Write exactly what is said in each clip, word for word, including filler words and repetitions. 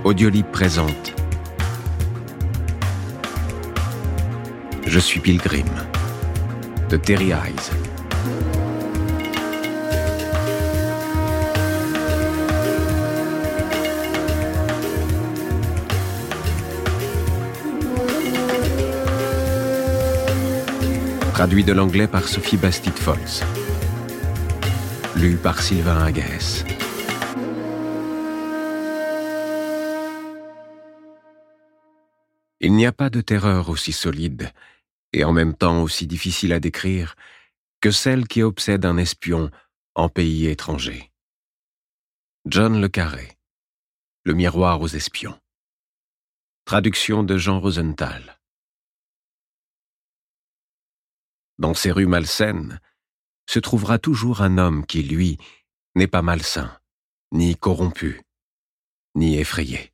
Audiolib présente Je suis Pilgrim de Terry Eyes. Traduit de l'anglais par Sophie Bastide-Folz. Lu par Sylvain Agaès. Il n'y a pas de terreur aussi solide et en même temps aussi difficile à décrire que celle qui obsède un espion en pays étranger. John le Carré, Le miroir aux espions. Traduction de Jean Rosenthal. Dans ces rues malsaines, se trouvera toujours un homme qui, lui, n'est pas malsain, ni corrompu, ni effrayé.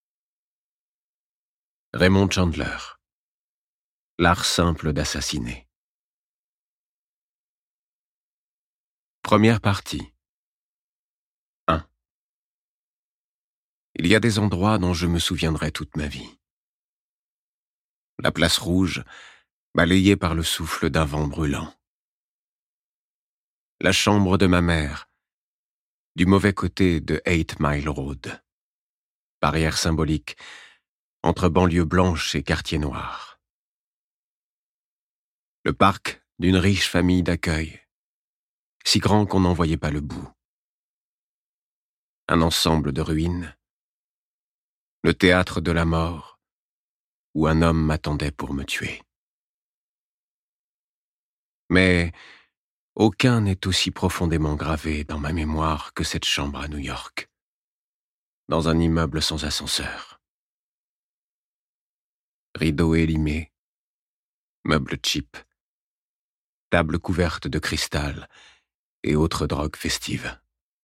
Raymond Chandler. L'art simple d'assassiner. Première partie. un. Il y a des endroits dont je me souviendrai toute ma vie. La place rouge, balayée par le souffle d'un vent brûlant. La chambre de ma mère, du mauvais côté de Eight Mile Road. Barrière symbolique entre banlieue blanche et quartier noir. Le parc d'une riche famille d'accueil, si grand qu'on n'en voyait pas le bout. Un ensemble de ruines. Le théâtre de la mort, où un homme m'attendait pour me tuer. Mais aucun n'est aussi profondément gravé dans ma mémoire que cette chambre à New York, dans un immeuble sans ascenseur. Rideaux élimés, meubles cheap, table couverte de cristal et autres drogues festives.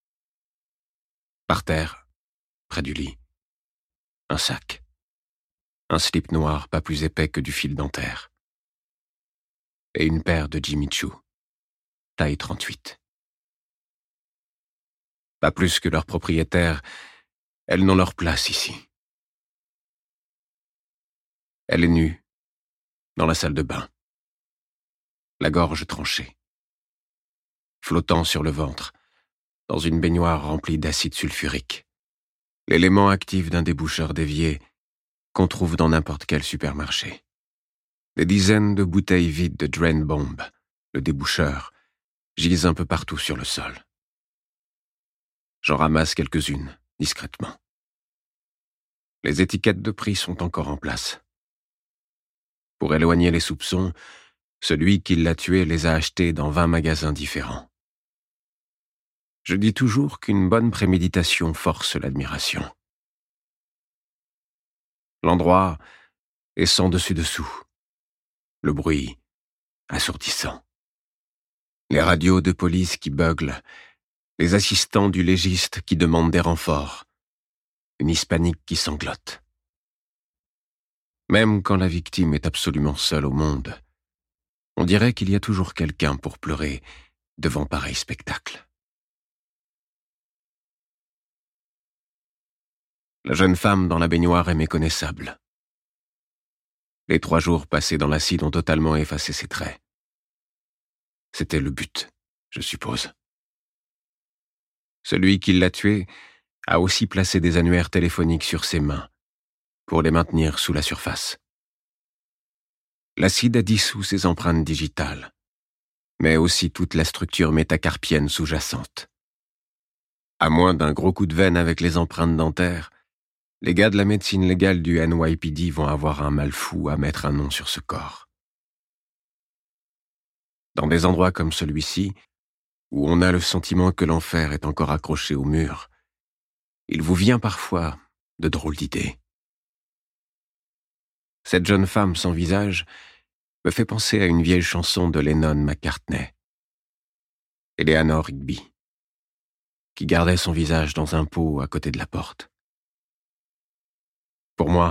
Par terre, près du lit, un sac, un slip noir pas plus épais que du fil dentaire, et une paire de Jimmy Choo, taille trente-huit. Pas plus que leurs propriétaires, elles n'ont leur place ici. Elle est nue, dans la salle de bain, la gorge tranchée, flottant sur le ventre, dans une baignoire remplie d'acide sulfurique, l'élément actif d'un déboucheur d'évier qu'on trouve dans n'importe quel supermarché. Des dizaines de bouteilles vides de Drain Bomb, le déboucheur, gisent un peu partout sur le sol. J'en ramasse quelques-unes, discrètement. Les étiquettes de prix sont encore en place. Pour éloigner les soupçons, celui qui l'a tué les a achetés dans vingt magasins différents. Je dis toujours qu'une bonne préméditation force l'admiration. L'endroit est sans dessus-dessous. Le bruit assourdissant. Les radios de police qui beuglent, les assistants du légiste qui demandent des renforts, une hispanique qui sanglote. Même quand la victime est absolument seule au monde, on dirait qu'il y a toujours quelqu'un pour pleurer devant pareil spectacle. La jeune femme dans la baignoire est méconnaissable. Les trois jours passés dans l'acide ont totalement effacé ses traits. C'était le but, je suppose. Celui qui l'a tué a aussi placé des annuaires téléphoniques sur ses mains, pour les maintenir sous la surface. L'acide a dissous ses empreintes digitales, mais aussi toute la structure métacarpienne sous-jacente. À moins d'un gros coup de veine avec les empreintes dentaires, les gars de la médecine légale du N Y P D vont avoir un mal fou à mettre un nom sur ce corps. Dans des endroits comme celui-ci, où on a le sentiment que l'enfer est encore accroché au mur, il vous vient parfois de drôles d'idées. Cette jeune femme sans visage me fait penser à une vieille chanson de Lennon-McCartney, Eleanor Rigby, qui gardait son visage dans un pot à côté de la porte. Pour moi,